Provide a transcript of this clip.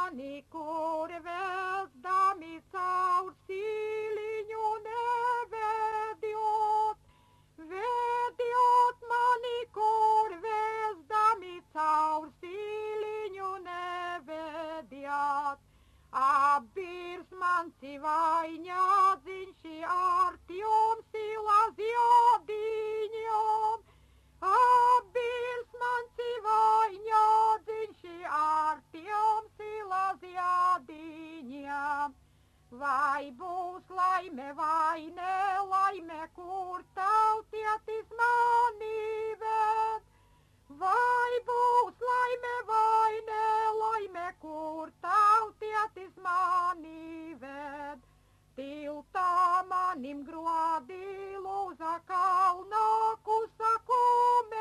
mani, kur vesdami caur siliņu nevediot. Vediot mani, kur vesdami caur siliņu nevediot. Abirs man sivaiņā dziņši artjom sila zjodiņom. Abirs man sivaiņā dziņši artjom sila zjodiņom. Vai būs laime vai nelaime, kur tautietis mani ved? Vai būs laime vai nelaime, kur tautietis mani ved? Tiltā manim grodi lūza kalnā kusakume.